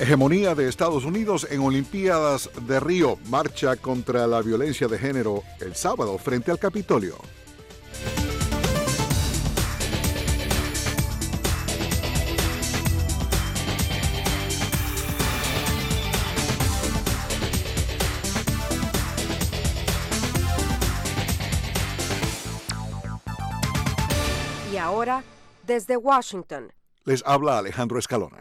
Hegemonía de Estados Unidos en Olimpiadas de Río. Marcha contra la violencia de género el sábado frente al Capitolio. Y ahora, desde Washington, les habla Alejandro Escalona.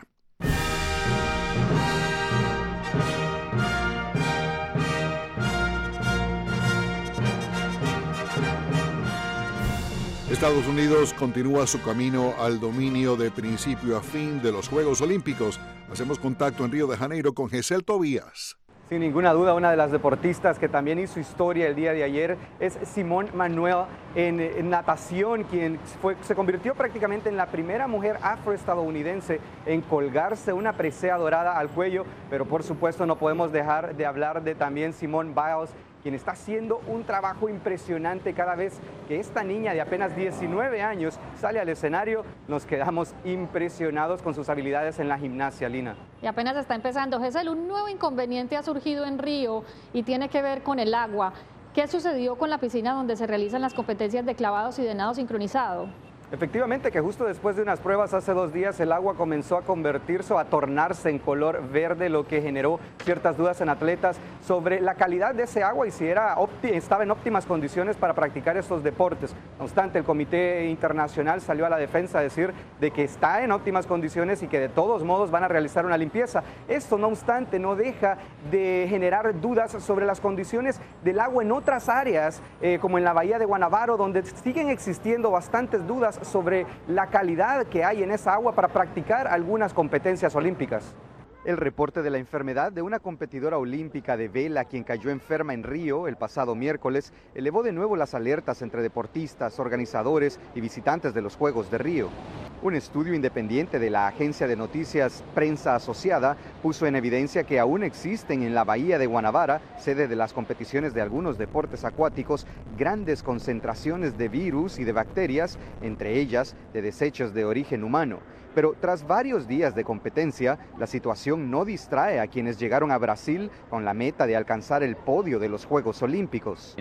Estados Unidos continúa su camino al dominio de principio a fin de los Juegos Olímpicos. Hacemos contacto en Río de Janeiro con Gesel Tobías. Sin ninguna duda, una de las deportistas que también hizo historia el día de ayer es Simone Manuel en natación, quien se convirtió prácticamente en la primera mujer afroestadounidense en colgarse una presea dorada al cuello, pero por supuesto no podemos dejar de hablar de también Simone Biles, quien está haciendo un trabajo impresionante cada vez que esta niña de apenas 19 años sale al escenario. Nos quedamos impresionados con sus habilidades en la gimnasia, Lina. Y apenas está empezando. Gesel, un nuevo inconveniente ha surgido en Río y tiene que ver con el agua. ¿Qué sucedió con la piscina donde se realizan las competencias de clavados y de nado sincronizado? Efectivamente que justo después de unas pruebas hace 2 días el agua comenzó a convertirse o a tornarse en color verde, lo que generó ciertas dudas en atletas sobre la calidad de ese agua y si estaba en óptimas condiciones para practicar estos deportes. No obstante, el Comité Internacional salió a la defensa a decir de que está en óptimas condiciones y que de todos modos van a realizar una limpieza. Esto, no obstante, no deja de generar dudas sobre las condiciones del agua en otras áreas, como en la bahía de Guanabara, donde siguen existiendo bastantes dudas sobre la calidad que hay en esa agua para practicar algunas competencias olímpicas. El reporte de la enfermedad de una competidora olímpica de vela quien cayó enferma en Río el pasado miércoles elevó de nuevo las alertas entre deportistas, organizadores y visitantes de los Juegos de Río. Un estudio independiente de la agencia de noticias Prensa Asociada puso en evidencia que aún existen en la bahía de Guanabara, sede de las competiciones de algunos deportes acuáticos, grandes concentraciones de virus y de bacterias, entre ellas de desechos de origen humano. Pero tras varios días de competencia, la situación no distrae a quienes llegaron a Brasil con la meta de alcanzar el podio de los Juegos Olímpicos.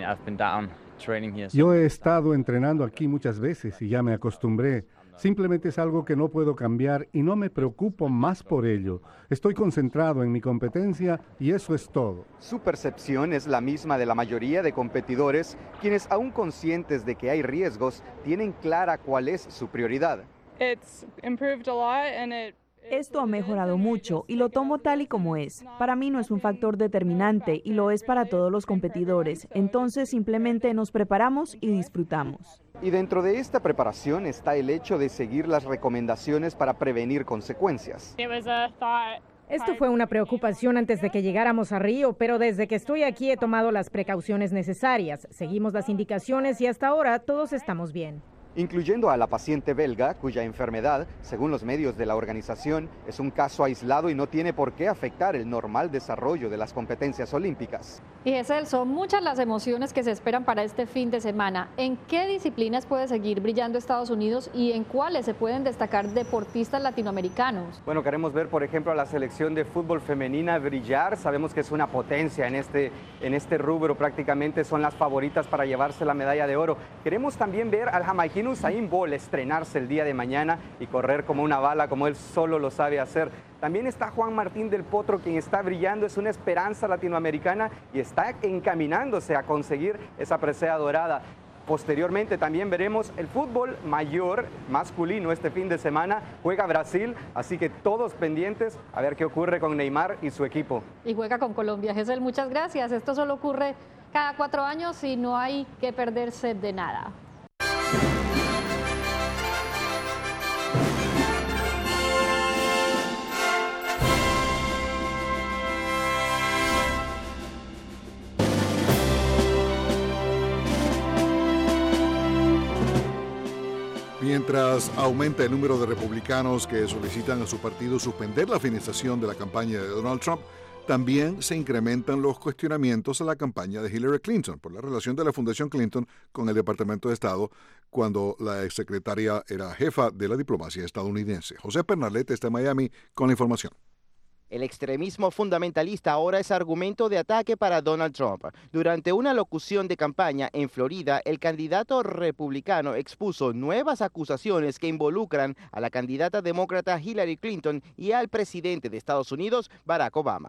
Yo he estado entrenando aquí muchas veces y ya me acostumbré. Simplemente es algo que no puedo cambiar y no me preocupo más por ello. Estoy concentrado en mi competencia y eso es todo. Su percepción es la misma de la mayoría de competidores, quienes aún conscientes de que hay riesgos, tienen clara cuál es su prioridad. Esto ha mejorado mucho y lo tomo tal y como es. Para mí no es un factor determinante y lo es para todos los competidores. Entonces simplemente nos preparamos y disfrutamos. Y dentro de esta preparación está el hecho de seguir las recomendaciones para prevenir consecuencias. Esto fue una preocupación antes de que llegáramos a Río, pero desde que estoy aquí he tomado las precauciones necesarias. Seguimos las indicaciones y hasta ahora todos estamos bien. Incluyendo a la paciente belga, cuya enfermedad, según los medios de la organización, es un caso aislado y no tiene por qué afectar el normal desarrollo de las competencias olímpicas. Y Gesel, son muchas las emociones que se esperan para este fin de semana. ¿En qué disciplinas puede seguir brillando Estados Unidos y en cuáles se pueden destacar deportistas latinoamericanos? Bueno, queremos ver, por ejemplo, a la selección de fútbol femenina brillar. Sabemos que es una potencia en este rubro, prácticamente son las favoritas para llevarse la medalla de oro. Queremos también ver al jamaiquino Usain Bolt estrenarse el día de mañana y correr como una bala, como él solo lo sabe hacer. También está Juan Martín del Potro, quien está brillando, es una esperanza latinoamericana y está encaminándose a conseguir esa presea dorada. Posteriormente también veremos el fútbol mayor masculino este fin de semana, juega Brasil, así que todos pendientes a ver qué ocurre con Neymar y su equipo. Y juega con Colombia. Gesel, muchas gracias. Esto solo ocurre cada 4 años y no hay que perderse de nada. Mientras aumenta el número de republicanos que solicitan a su partido suspender la financiación de la campaña de Donald Trump, también se incrementan los cuestionamientos a la campaña de Hillary Clinton por la relación de la Fundación Clinton con el Departamento de Estado cuando la exsecretaria era jefa de la diplomacia estadounidense. José Pernalete está en Miami con la información. El extremismo fundamentalista ahora es argumento de ataque para Donald Trump. Durante una locución de campaña en Florida, el candidato republicano expuso nuevas acusaciones que involucran a la candidata demócrata Hillary Clinton y al presidente de Estados Unidos, Barack Obama.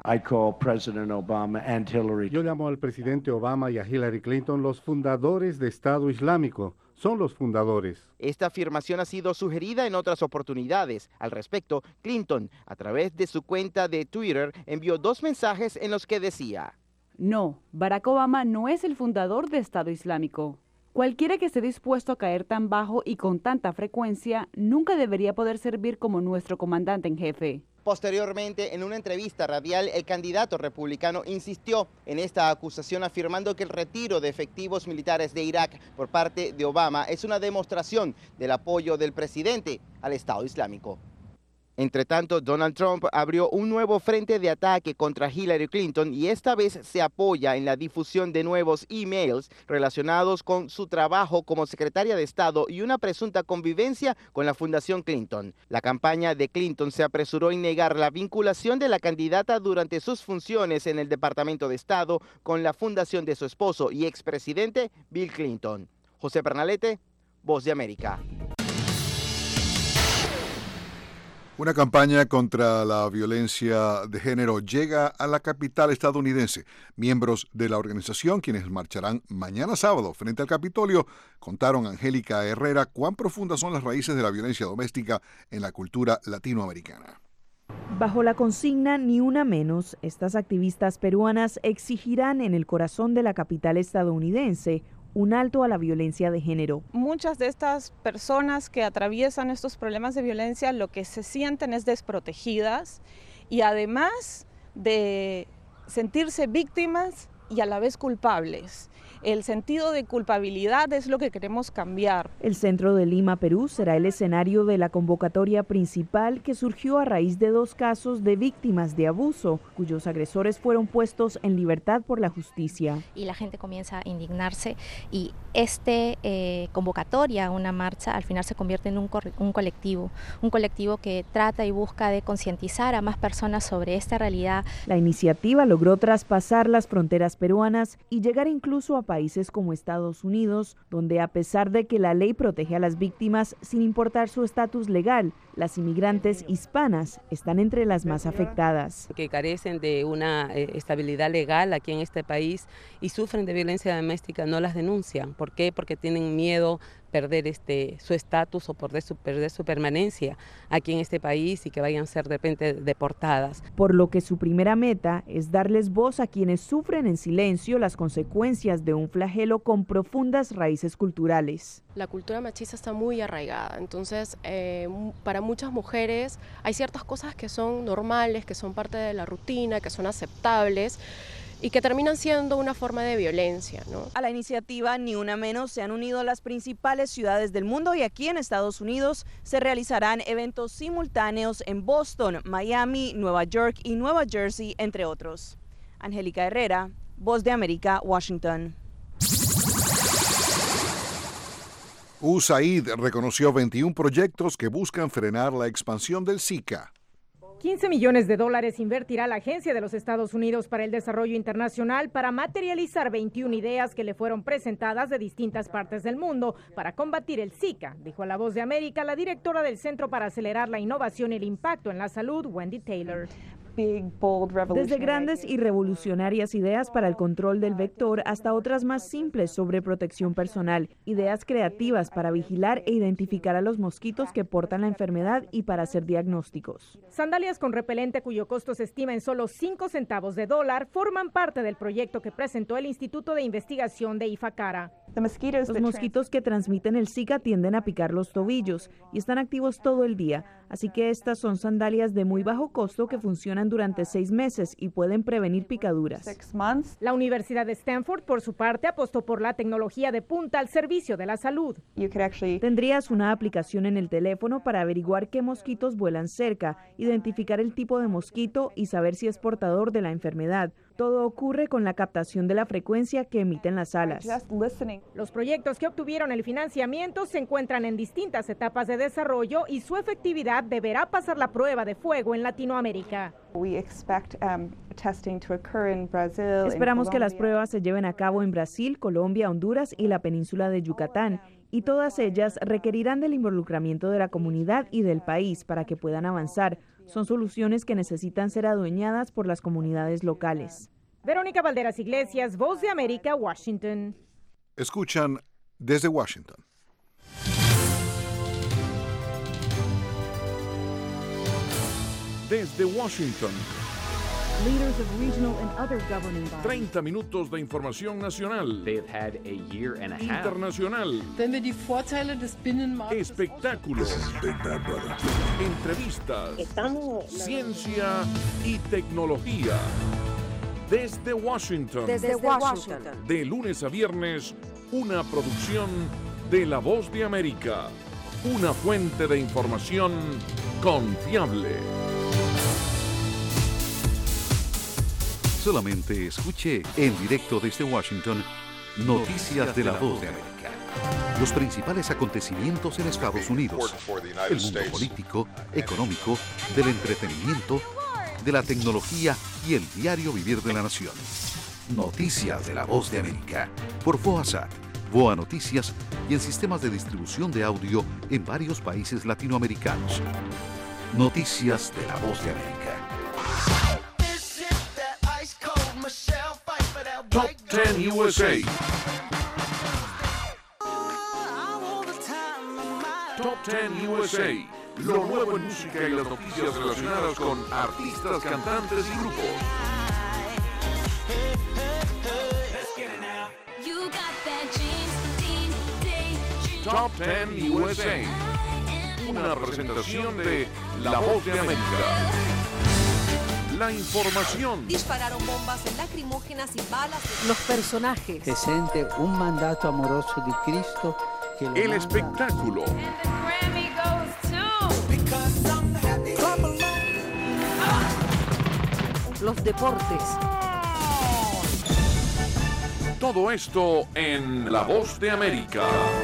Yo llamo al presidente Obama y a Hillary Clinton los fundadores de Estado Islámico. Son los fundadores. Esta afirmación ha sido sugerida en otras oportunidades. Al respecto, Clinton, a través de su cuenta de Twitter, envió 2 mensajes en los que decía: No, Barack Obama no es el fundador de Estado Islámico. Cualquiera que esté dispuesto a caer tan bajo y con tanta frecuencia nunca debería poder servir como nuestro comandante en jefe. Posteriormente, en una entrevista radial, el candidato republicano insistió en esta acusación, afirmando que el retiro de efectivos militares de Irak por parte de Obama es una demostración del apoyo del presidente al Estado Islámico. Entre tanto, Donald Trump abrió un nuevo frente de ataque contra Hillary Clinton y esta vez se apoya en la difusión de nuevos emails relacionados con su trabajo como secretaria de Estado y una presunta convivencia con la Fundación Clinton. La campaña de Clinton se apresuró en negar la vinculación de la candidata durante sus funciones en el Departamento de Estado con la fundación de su esposo y expresidente Bill Clinton. José Pernalete, Voz de América. Una campaña contra la violencia de género llega a la capital estadounidense. Miembros de la organización, quienes marcharán mañana sábado frente al Capitolio, contaron a Angélica Herrera cuán profundas son las raíces de la violencia doméstica en la cultura latinoamericana. Bajo la consigna Ni una menos, estas activistas peruanas exigirán en el corazón de la capital estadounidense un alto a la violencia de género. Muchas de estas personas que atraviesan estos problemas de violencia lo que se sienten es desprotegidas y además de sentirse víctimas y a la vez culpables. El sentido de culpabilidad es lo que queremos cambiar. El centro de Lima, Perú, será el escenario de la convocatoria principal que surgió a raíz de 2 casos de víctimas de abuso, cuyos agresores fueron puestos en libertad por la justicia. Y la gente comienza a indignarse y convocatoria, una marcha, al final se convierte en un colectivo que trata y busca de concientizar a más personas sobre esta realidad. La iniciativa logró traspasar las fronteras peruanas y llegar incluso a países como Estados Unidos, donde a pesar de que la ley protege a las víctimas sin importar su estatus legal, las inmigrantes hispanas están entre las más afectadas. Que carecen de una estabilidad legal aquí en este país y sufren de violencia doméstica, no las denuncian. ¿Por qué? Porque tienen miedo perder su estatus o perder su permanencia aquí en este país y que vayan a ser de repente deportadas. Por lo que su primera meta es darles voz a quienes sufren en silencio las consecuencias de un flagelo con profundas raíces culturales. La cultura machista está muy arraigada, entonces para muchas mujeres hay ciertas cosas que son normales, que son parte de la rutina, que son aceptables, y que terminan siendo una forma de violencia, ¿no? A la iniciativa Ni una menos se han unido las principales ciudades del mundo y aquí en Estados Unidos se realizarán eventos simultáneos en Boston, Miami, Nueva York y Nueva Jersey, entre otros. Angélica Herrera, Voz de América, Washington. USAID reconoció 21 proyectos que buscan frenar la expansión del Zika. $15 millones invertirá la Agencia de los Estados Unidos para el Desarrollo Internacional para materializar 21 ideas que le fueron presentadas de distintas partes del mundo para combatir el Zika, dijo a La Voz de América la directora del Centro para Acelerar la Innovación y el Impacto en la Salud, Wendy Taylor. Desde grandes y revolucionarias ideas para el control del vector hasta otras más simples sobre protección personal, ideas creativas para vigilar e identificar a los mosquitos que portan la enfermedad y para hacer diagnósticos. Sandalias con repelente cuyo costo se estima en solo 5 centavos de dólar forman parte del proyecto que presentó el Instituto de Investigación de IFACARA. Los mosquitos que transmiten el Zika tienden a picar los tobillos y están activos todo el día, así que estas son sandalias de muy bajo costo que funcionan durante 6 meses y pueden prevenir picaduras. La Universidad de Stanford, por su parte, apostó por la tecnología de punta al servicio de la salud. Tendrías una aplicación en el teléfono para averiguar qué mosquitos vuelan cerca, identificar el tipo de mosquito y saber si es portador de la enfermedad. Todo ocurre con la captación de la frecuencia que emiten las alas. Los proyectos que obtuvieron el financiamiento se encuentran en distintas etapas de desarrollo y su efectividad deberá pasar la prueba de fuego en Latinoamérica. Esperamos que las pruebas se lleven a cabo en Brasil, Colombia, Honduras y la península de Yucatán, y todas ellas requerirán del involucramiento de la comunidad y del país para que puedan avanzar. Son soluciones que necesitan ser adueñadas por las comunidades locales. Verónica Valderas Iglesias, Voz de América, Washington. Escuchan desde Washington. Desde Washington. 30 minutos de información nacional, internacional, espectáculos, entrevistas, ciencia y tecnología. Desde Washington. De lunes a viernes, una producción de La Voz de América. Una fuente de información confiable. Solamente escuche en directo desde Washington Noticias de La Voz de América. Los principales acontecimientos en Estados Unidos, el mundo político, económico, del entretenimiento, de la tecnología y el diario vivir de la nación. Noticias de La Voz de América por VOASAT, VOA Noticias y en sistemas de distribución de audio en varios países latinoamericanos. Noticias de La Voz de América. Top 10 USA. Top 10 USA. Lo nuevo en música y las noticias relacionadas con artistas, cantantes y grupos. Top 10 USA. Una presentación de La Voz de América. La información. Dispararon bombas lacrimógenas y balas. Los personajes. Presente un mandato amoroso de Cristo. Que el espectáculo. Los deportes. Todo esto en La Voz de América.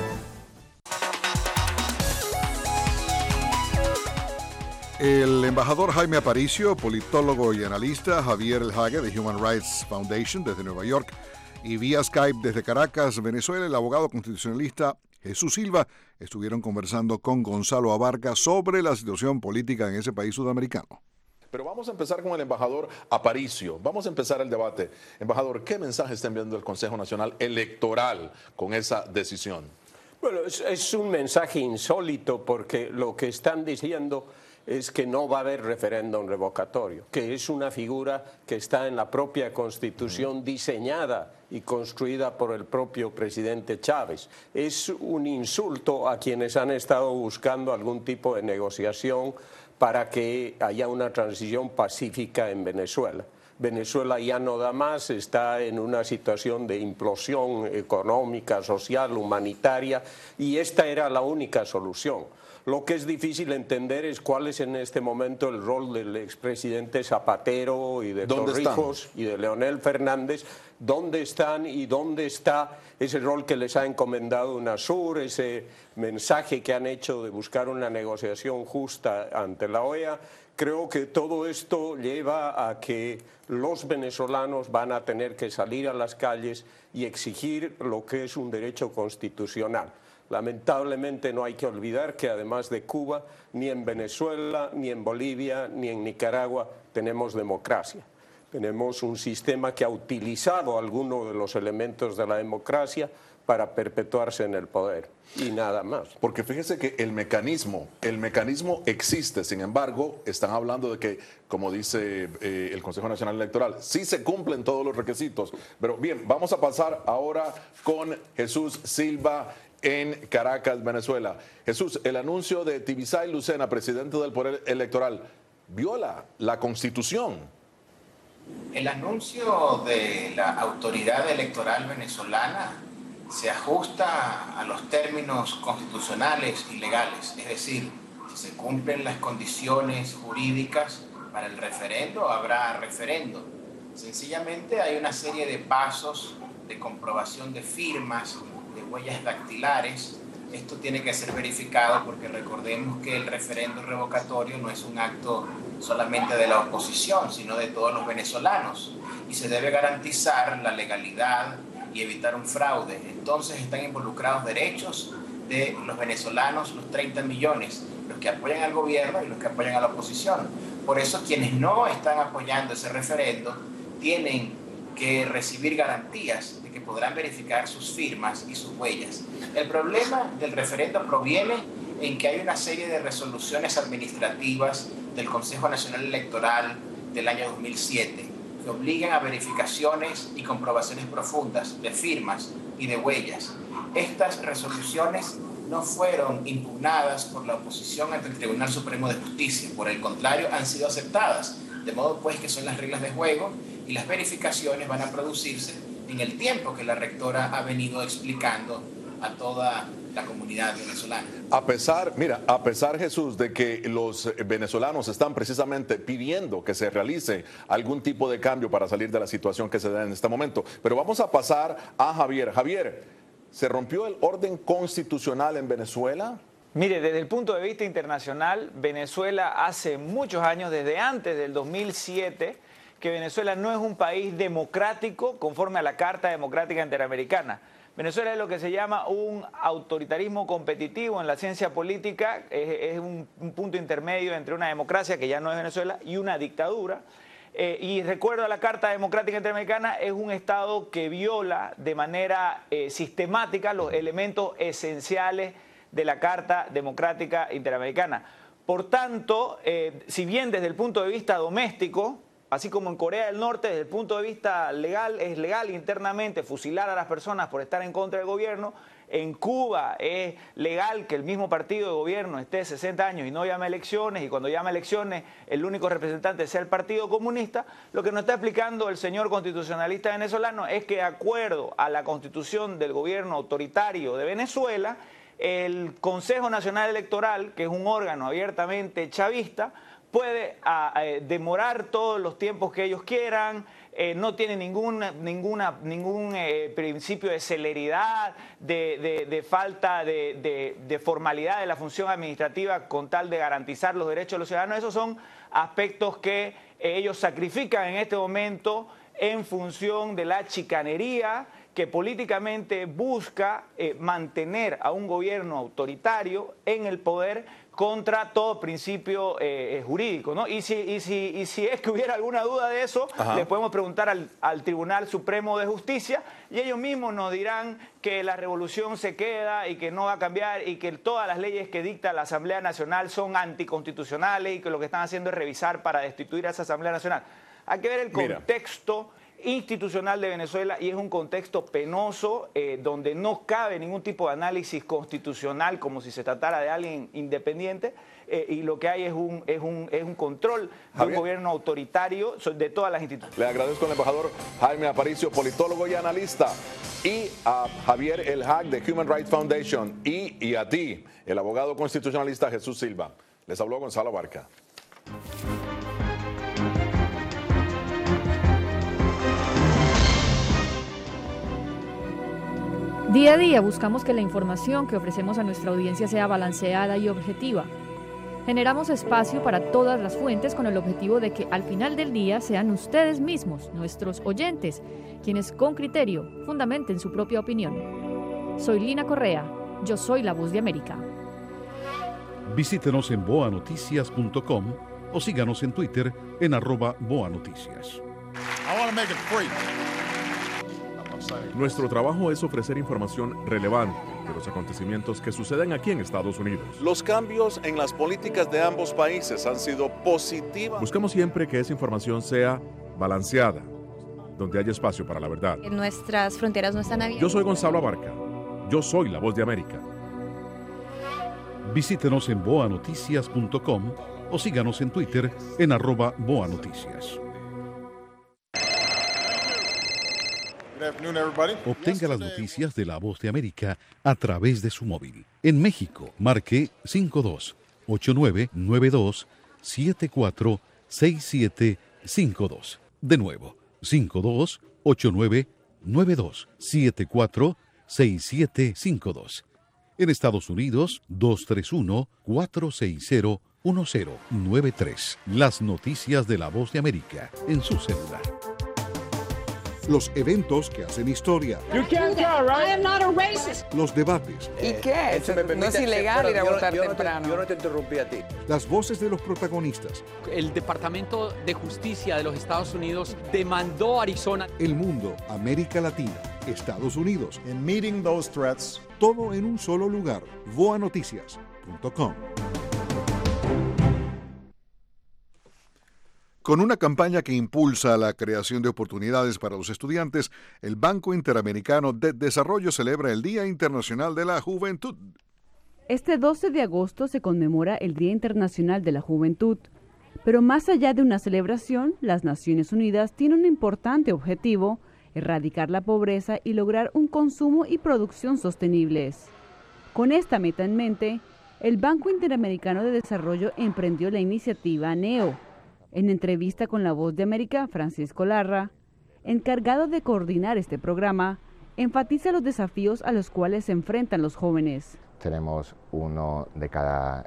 El embajador Jaime Aparicio, politólogo y analista, Javier El Hague de Human Rights Foundation desde Nueva York y vía Skype desde Caracas, Venezuela, el abogado constitucionalista Jesús Silva estuvieron conversando con Gonzalo Abarca sobre la situación política en ese país sudamericano. Pero vamos a empezar con el embajador Aparicio. Vamos a empezar el debate. Embajador, ¿qué mensaje está enviando el Consejo Nacional Electoral con esa decisión? Bueno, es un mensaje insólito porque lo que están diciendo es que no va a haber referéndum revocatorio, que es una figura que está en la propia Constitución diseñada y construida por el propio presidente Chávez. Es un insulto a quienes han estado buscando algún tipo de negociación para que haya una transición pacífica en Venezuela. Venezuela ya no da más, está en una situación de implosión económica, social, humanitaria, y esta era la única solución. Lo que es difícil entender es cuál es en este momento el rol del expresidente Zapatero y de Torrijos y de Leonel Fernández. ¿Dónde están y dónde está ese rol que les ha encomendado UNASUR, ese mensaje que han hecho de buscar una negociación justa ante la OEA? Creo que todo esto lleva a que los venezolanos van a tener que salir a las calles y exigir lo que es un derecho constitucional. Lamentablemente no hay que olvidar que además de Cuba, ni en Venezuela, ni en Bolivia, ni en Nicaragua tenemos democracia. Tenemos un sistema que ha utilizado algunos de los elementos de la democracia para perpetuarse en el poder y nada más. Porque fíjese que el mecanismo existe, sin embargo, están hablando de que, como dice el Consejo Nacional Electoral, sí se cumplen todos los requisitos. Pero bien, vamos a pasar ahora con Jesús Silva en Caracas, Venezuela. Jesús, el anuncio de Tibisay Lucena, presidente del Poder Electoral, viola la Constitución. El anuncio de la autoridad electoral venezolana se ajusta a los términos constitucionales y legales, es decir, si se cumplen las condiciones jurídicas para el referendo, habrá referendo. Sencillamente hay una serie de pasos de comprobación de firmas, de huellas dactilares. Esto tiene que ser verificado porque recordemos que el referendo revocatorio no es un acto solamente de la oposición, sino de todos los venezolanos. Y se debe garantizar la legalidad y evitar un fraude. Entonces están involucrados derechos de los venezolanos, los 30 millones, los que apoyan al gobierno y los que apoyan a la oposición. Por eso quienes no están apoyando ese referendo tienen que recibir garantías de que podrán verificar sus firmas y sus huellas. El problema del referendo proviene en que hay una serie de resoluciones administrativas del Consejo Nacional Electoral del año 2007 que obligan a verificaciones y comprobaciones profundas de firmas y de huellas. Estas resoluciones no fueron impugnadas por la oposición ante el Tribunal Supremo de Justicia, por el contrario, han sido aceptadas, de modo pues que son las reglas de juego y las verificaciones van a producirse en el tiempo que la rectora ha venido explicando a toda la comunidad venezolana. A pesar, Jesús, de que los venezolanos están precisamente pidiendo que se realice algún tipo de cambio para salir de la situación que se da en este momento. Pero vamos a pasar a Javier. Javier, ¿se rompió el orden constitucional en Venezuela? Mire, desde el punto de vista internacional, Venezuela hace muchos años, desde antes del 2007, que Venezuela no es un país democrático conforme a la Carta Democrática Interamericana. Venezuela es lo que se llama un autoritarismo competitivo en la ciencia política, es un punto intermedio entre una democracia, que ya no es Venezuela, y una dictadura. Y recuerdo a la Carta Democrática Interamericana, es un Estado que viola de manera sistemática los elementos esenciales de la Carta Democrática Interamericana. Por tanto, si bien desde el punto de vista doméstico, así como en Corea del Norte, desde el punto de vista legal, es legal internamente fusilar a las personas por estar en contra del gobierno. En Cuba es legal que el mismo partido de gobierno esté 60 años y no llame elecciones, y cuando llama elecciones el único representante sea el Partido Comunista. Lo que nos está explicando el señor constitucionalista venezolano es que, de acuerdo a la constitución del gobierno autoritario de Venezuela, el Consejo Nacional Electoral, que es un órgano abiertamente chavista, puede demorar todos los tiempos que ellos quieran, no tiene ningún principio de celeridad, de falta de formalidad de la función administrativa con tal de garantizar los derechos de los ciudadanos. Esos son aspectos que ellos sacrifican en este momento en función de la chicanería que políticamente busca mantener a un gobierno autoritario en el poder contra todo principio jurídico, ¿no? Y si es que hubiera alguna duda de eso, le podemos preguntar al Tribunal Supremo de Justicia y ellos mismos nos dirán que la revolución se queda y que no va a cambiar y que todas las leyes que dicta la Asamblea Nacional son anticonstitucionales y que lo que están haciendo es revisar para destituir a esa Asamblea Nacional. Hay que ver el contexto institucional de Venezuela y es un contexto penoso donde no cabe ningún tipo de análisis constitucional como si se tratara de alguien independiente y lo que hay es un control de un gobierno autoritario de todas las instituciones. Le agradezco al embajador Jaime Aparicio, politólogo y analista, y a Javier El Hag de Human Rights Foundation y a ti, el abogado constitucionalista Jesús Silva. Les habló Gonzalo Barca. Día a día buscamos que la información que ofrecemos a nuestra audiencia sea balanceada y objetiva. Generamos espacio para todas las fuentes con el objetivo de que al final del día sean ustedes mismos, nuestros oyentes, quienes con criterio fundamenten su propia opinión. Soy Lina Correa, yo soy la Voz de América. Visítenos en boanoticias.com o síganos en Twitter en @boanoticias. Nuestro trabajo es ofrecer información relevante de los acontecimientos que suceden aquí en Estados Unidos. Los cambios en las políticas de ambos países han sido positivos. Buscamos siempre que esa información sea balanceada, donde haya espacio para la verdad. Nuestras fronteras no están abiertas. Yo soy Gonzalo Abarca. Yo soy la Voz de América. Visítenos en boanoticias.com o síganos en Twitter en @boanoticias. Obtenga las noticias de La Voz de América a través de su móvil. En México, marque 52-8992-746752. De nuevo, 232-528992 746752. En Estados Unidos, 231-460-1093. Las noticias de La Voz de América en su celular. Los eventos que hacen historia. Los debates. ¿Y qué? No es ilegal ir a votar temprano. Yo no te interrumpí a ti. Las voces de los protagonistas. El Departamento de Justicia de los Estados Unidos demandó a Arizona. El mundo, América Latina, Estados Unidos. In meeting those threats. Todo en un solo lugar. voanoticias.com. Con una campaña que impulsa la creación de oportunidades para los estudiantes, el Banco Interamericano de Desarrollo celebra el Día Internacional de la Juventud. Este 12 de agosto se conmemora el Día Internacional de la Juventud. Pero más allá de una celebración, las Naciones Unidas tienen un importante objetivo: erradicar la pobreza y lograr un consumo y producción sostenibles. Con esta meta en mente, el Banco Interamericano de Desarrollo emprendió la iniciativa NEO. En entrevista con La Voz de América, Francisco Larra, encargado de coordinar este programa, enfatiza los desafíos a los cuales se enfrentan los jóvenes. Tenemos 1 de cada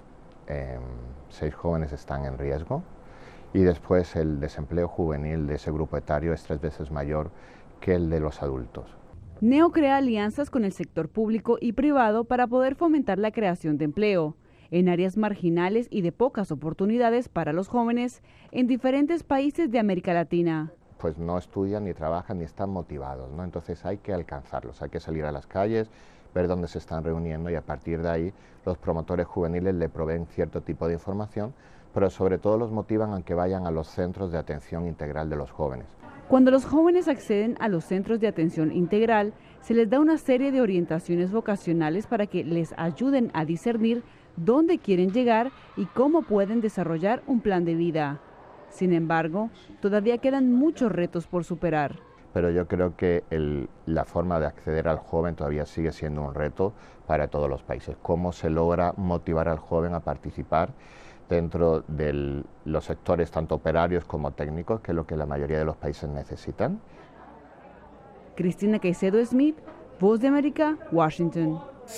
6 jóvenes están en riesgo, y después el desempleo juvenil de ese grupo etario es 3 veces mayor que el de los adultos. NEO crea alianzas con el sector público y privado para poder fomentar la creación de empleo en áreas marginales y de pocas oportunidades para los jóvenes en diferentes países de América Latina. Pues no estudian, ni trabajan, ni están motivados, ¿no? Entonces hay que alcanzarlos, hay que salir a las calles, ver dónde se están reuniendo, y a partir de ahí los promotores juveniles le proveen cierto tipo de información, pero sobre todo los motivan a que vayan a los centros de atención integral de los jóvenes. Cuando los jóvenes acceden a los centros de atención integral, se les da una serie de orientaciones vocacionales para que les ayuden a discernir dónde quieren llegar y cómo pueden desarrollar un plan de vida. Sin embargo, todavía quedan muchos retos por superar. Pero yo creo que la forma de acceder al joven todavía sigue siendo un reto para todos los países. ¿Cómo se logra motivar al joven a participar dentro de los sectores tanto operarios como técnicos, que es lo que la mayoría de los países necesitan? Cristina Caicedo Smith, Voz de América, Washington.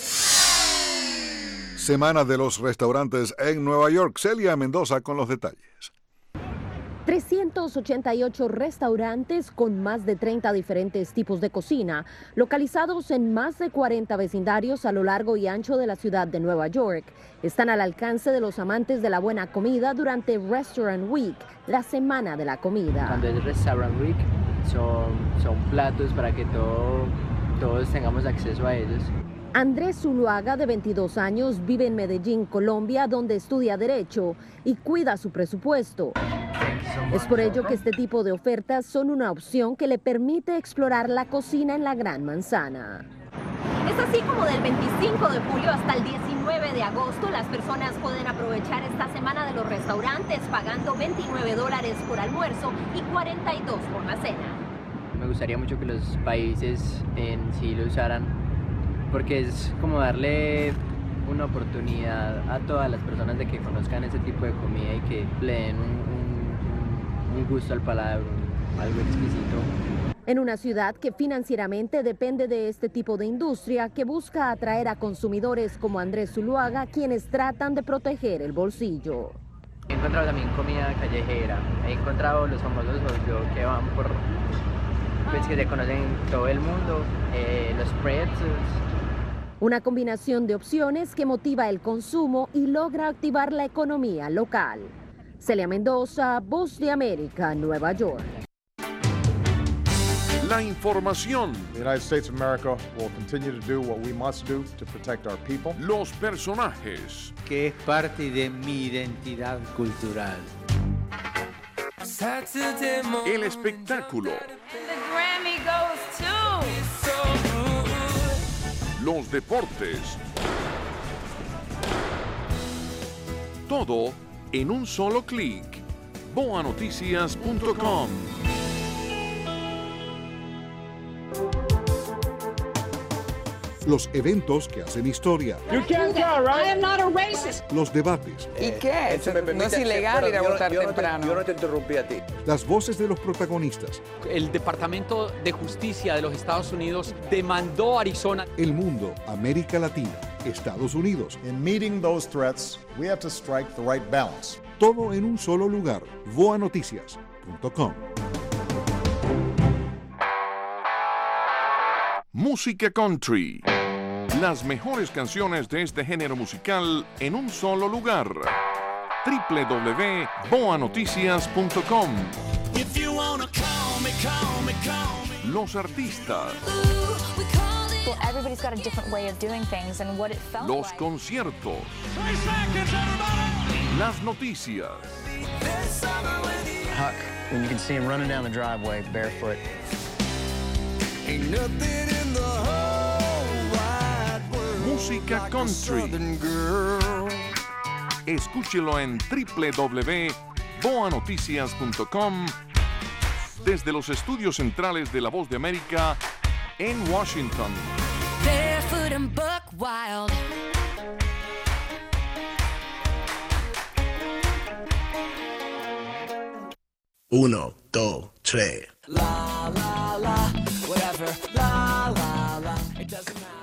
Semana de los restaurantes en Nueva York. Celia Mendoza con los detalles. 388 restaurantes con más de 30 diferentes tipos de cocina, localizados en más de 40 vecindarios a lo largo y ancho de la ciudad de Nueva York, están al alcance de los amantes de la buena comida durante Restaurant Week, la semana de la comida. Cuando es Restaurant Week, son platos para que todos tengamos acceso a ellos. Andrés Zuluaga, de 22 años, vive en Medellín, Colombia, donde estudia Derecho y cuida su presupuesto. Es por ello que este tipo de ofertas son una opción que le permite explorar la cocina en la Gran Manzana. Es así como del 25 de julio hasta el 19 de agosto las personas pueden aprovechar esta semana de los restaurantes pagando $29 por almuerzo y $42 por la cena. Me gustaría mucho que los países en sí lo usaran, porque es como darle una oportunidad a todas las personas de que conozcan ese tipo de comida y que le den un gusto al paladar, algo exquisito. En una ciudad que financieramente depende de este tipo de industria, que busca atraer a consumidores como Andrés Zuluaga, quienes tratan de proteger el bolsillo. He encontrado también comida callejera, he encontrado los famosos que van por, pues que se conocen en todo el mundo, los pretzels. Una combinación de opciones que motiva el consumo y logra activar la economía local. Celia Mendoza, Voz de América, Nueva York. La información. The United States of America will continue to do what we must do to protect our people. Los personajes. Que es parte de mi identidad cultural. El espectáculo. The Grammy goes to... Los deportes. Todo en un solo clic. voanoticias.com. los eventos que hacen historia, los debates, ¿y qué? No es ilegal ir a votar temprano. Yo no te interrumpí a ti. las voces de los protagonistas. El Departamento de Justicia de los Estados Unidos demandó a Arizona. El mundo, América Latina, Estados Unidos. In meeting those threats, we have to strike the right balance. Todo en un solo lugar. voanoticias.com. Música country. Las mejores canciones de este género musical en un solo lugar. www.boanoticias.com. Los artistas. Well, everybody's got a different way of doing things and what it felt Los like. conciertos. Las noticias. Huck, when you can see him running down the driveway barefoot. Ain't nothing in the whole wide world. Música country. Escúchelo en www.boanoticias.com desde los estudios centrales de La Voz de América en Washington. Barefoot and buck wild. Uno, dos, tres. La la la, whatever. La la la, it doesn't matter.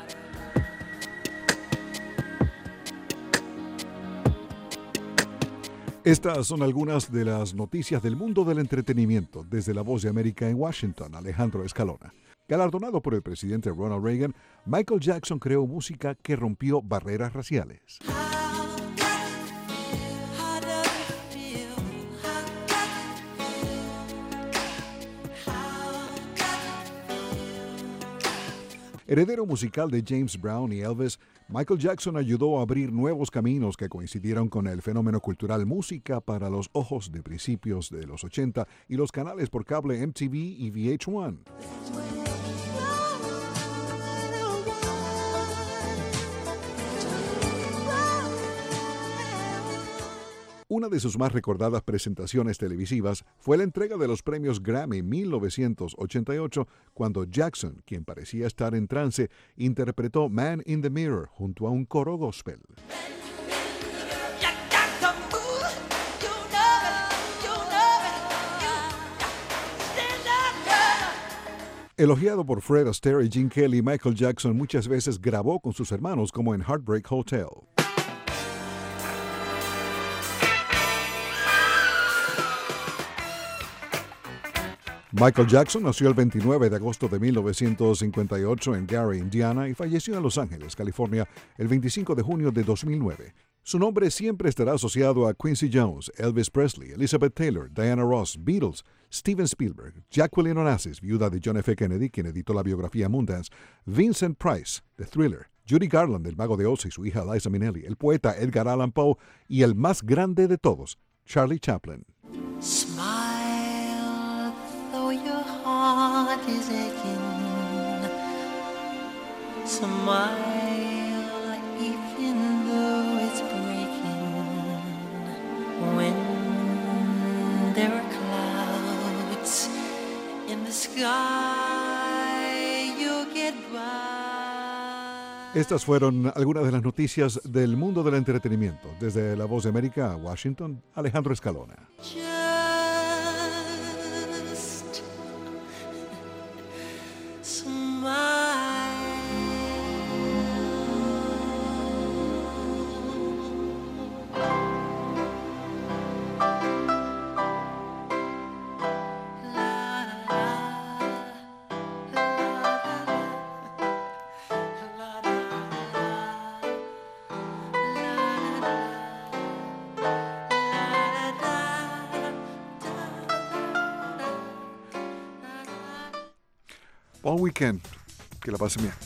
Estas son algunas de las noticias del mundo del entretenimiento. Desde La Voz de América en Washington, Alejandro Escalona. Galardonado por el presidente Ronald Reagan, Michael Jackson creó música que rompió barreras raciales. Heredero musical de James Brown y Elvis, Michael Jackson ayudó a abrir nuevos caminos que coincidieron con el fenómeno cultural música para los ojos de principios de los 80 y los canales por cable MTV y VH1. Una de sus más recordadas presentaciones televisivas fue la entrega de los premios Grammy 1988, cuando Jackson, quien parecía estar en trance, interpretó Man in the Mirror junto a un coro gospel. Elogiado por Fred Astaire y Gene Kelly, Michael Jackson muchas veces grabó con sus hermanos, como en Heartbreak Hotel. Michael Jackson nació el 29 de agosto de 1958 en Gary, Indiana, y falleció en Los Ángeles, California, el 25 de junio de 2009. Su nombre siempre estará asociado a Quincy Jones, Elvis Presley, Elizabeth Taylor, Diana Ross, Beatles, Steven Spielberg, Jacqueline Onassis, viuda de John F. Kennedy, quien editó la biografía Moondance, Vincent Price, The Thriller, Judy Garland, del Mago de Oz, y su hija Liza Minnelli, el poeta Edgar Allan Poe y el más grande de todos, Charlie Chaplin. Smile, though your heart is aching. Smile, even though it's breaking. When there are clouds in the sky, you'll get by. Estas fueron algunas de las noticias del mundo del entretenimiento. Desde La Voz de América a Washington, Alejandro Escalona. Just smile. All weekend. Que la pasen bien.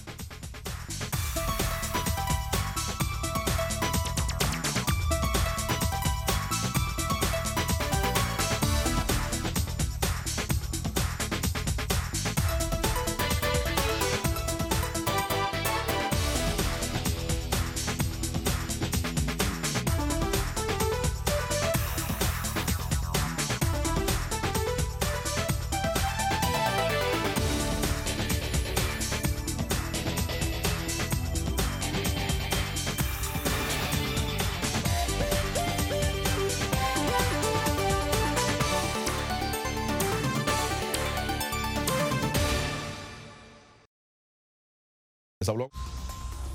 Les habló.